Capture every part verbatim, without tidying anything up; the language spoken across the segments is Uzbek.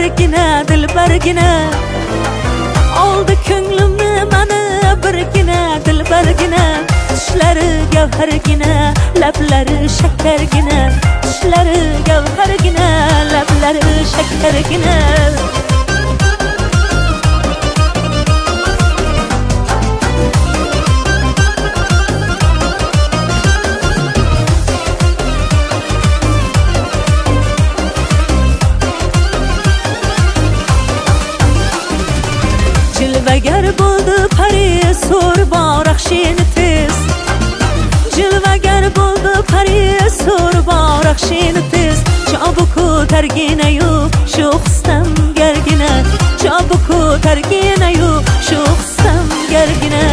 birgina dilbargina oldi ko'nglimni mani birgina dilbargina tishlari gavhargina lablari shakargina tishlari gavhargina lablari shakargina Jilvagar bo'ldi pari so'r boraqshini tez Jilvagar bo'ldi pari so'r boraqshini tez Chobi ko'targina-yu shu xistam gargina Chobi ko'targina-yu shu xistam gargina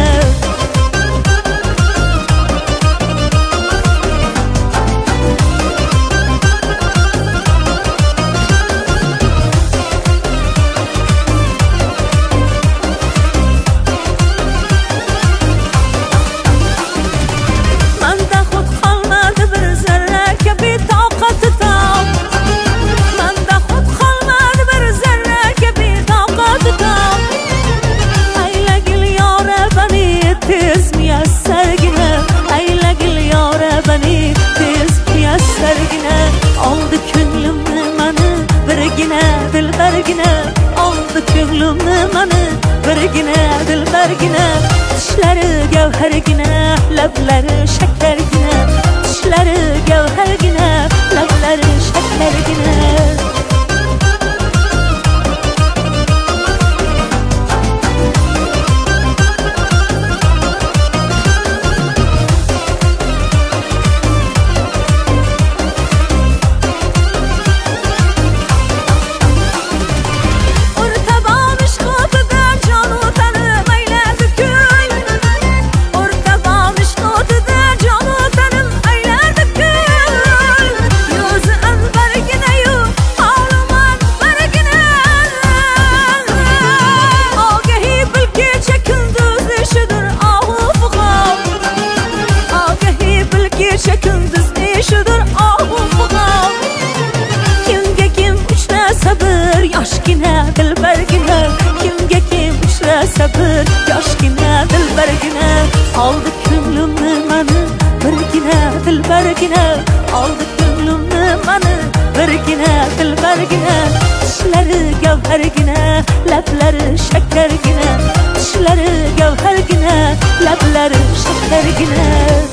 Oldi ko'nglimni mani birgina dilbargina oldi ko'nglimni mani birgina dilbargina tishlari gavhargina lablari shakargina tishlari gavhargina lablari shakargina Yoshgina dilbargina kimga kim uchrasa bir yoshgina dilbargina oldi ko'nglimni mani birgina dilbargina oldi ko'nglimni mani birgina dilbargina tishlari gavhargina lablari shakargina tishlari gavhargina lablari shakargina